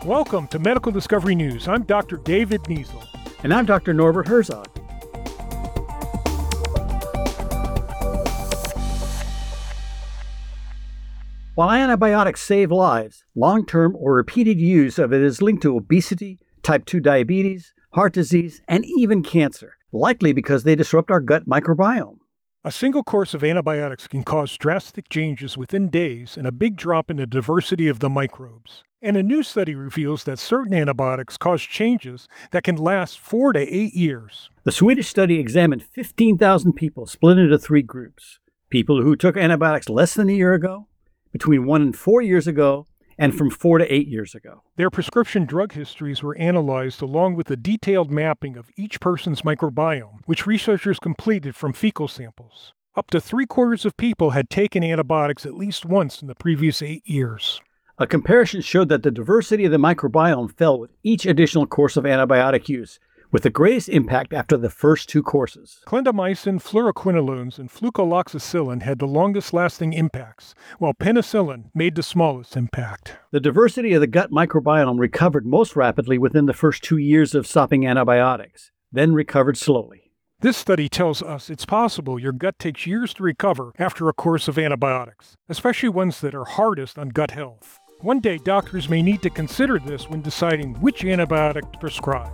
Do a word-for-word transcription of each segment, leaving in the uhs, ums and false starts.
Welcome to Medical Discovery News. I'm Doctor David Niesel. And I'm Doctor Norbert Herzog. While antibiotics save lives, long-term or repeated use of it is linked to obesity, type two diabetes, heart disease, and even cancer, likely because they disrupt our gut microbiome. A single course of antibiotics can cause drastic changes within days and a big drop in the diversity of the microbes. And a new study reveals that certain antibiotics cause changes that can last four to eight years. The Swedish study examined fifteen thousand people split into three groups. People who took antibiotics less than a year ago, between one and four years ago, and from four to eight years ago. Their prescription drug histories were analyzed along with a detailed mapping of each person's microbiome, which researchers completed from fecal samples. Up to three quarters of people had taken antibiotics at least once in the previous eight years. A comparison showed that the diversity of the microbiome fell with each additional course of antibiotic use, with the greatest impact after the first two courses. Clindamycin, fluoroquinolones, and flucloxacillin had the longest-lasting impacts, while penicillin made the smallest impact. The diversity of the gut microbiome recovered most rapidly within the first two years of stopping antibiotics, then recovered slowly. This study tells us it's possible your gut takes years to recover after a course of antibiotics, especially ones that are hardest on gut health. One day, doctors may need to consider this when deciding which antibiotic to prescribe.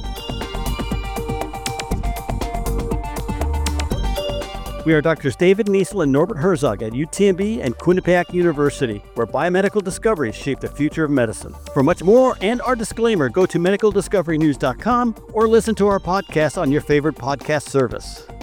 We are Doctors David Niesel and Norbert Herzog at U T M B and Quinnipiac University, where biomedical discoveries shape the future of medicine. For much more and our disclaimer, go to medical discovery news dot com or listen to our podcast on your favorite podcast service.